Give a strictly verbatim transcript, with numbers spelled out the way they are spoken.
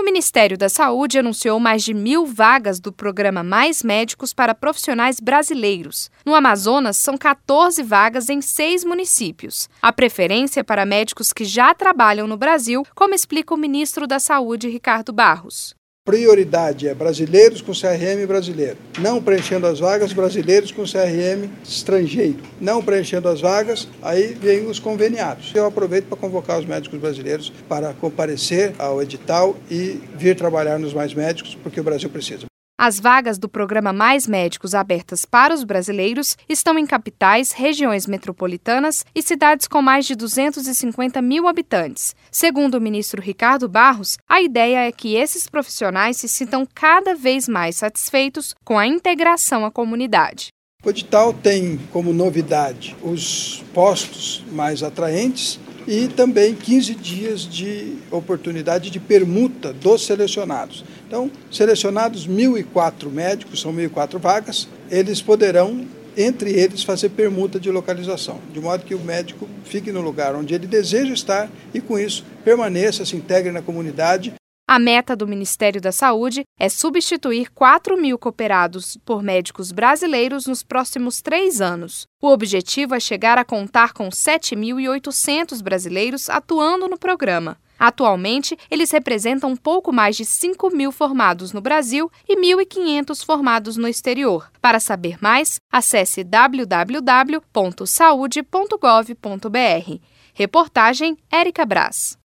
O Ministério da Saúde anunciou mais de mil vagas do programa Mais Médicos para profissionais brasileiros. No Amazonas, são quatorze vagas em seis municípios. A preferência é para médicos que já trabalham no Brasil, como explica o ministro da Saúde, Ricardo Barros. Prioridade é brasileiros com C R M brasileiro. Não preenchendo as vagas, brasileiros com C R M estrangeiro. Não preenchendo as vagas, aí vem os conveniados. Eu aproveito para convocar os médicos brasileiros para comparecer ao edital e vir trabalhar nos Mais Médicos, porque o Brasil precisa. As vagas do programa Mais Médicos abertas para os brasileiros estão em capitais, regiões metropolitanas e cidades com mais de duzentos e cinquenta mil habitantes. Segundo o ministro Ricardo Barros, a ideia é que esses profissionais se sintam cada vez mais satisfeitos com a integração à comunidade. O edital tem como novidade os postos mais atraentes e também quinze dias de oportunidade de permuta dos selecionados. Então, selecionados mil e quatro médicos, são mil e quatro vagas, eles poderão, entre eles, fazer permuta de localização, de modo que o médico fique no lugar onde ele deseja estar e, com isso, permaneça, se integre na comunidade. A meta do Ministério da Saúde é substituir quatro mil cooperados por médicos brasileiros nos próximos três anos. O objetivo é chegar a contar com sete mil e oitocentos brasileiros atuando no programa. Atualmente, eles representam um pouco mais de cinco mil formados no Brasil e mil e quinhentos formados no exterior. Para saber mais, acesse w w w ponto saude ponto gov ponto b r. Reportagem Érica Braz.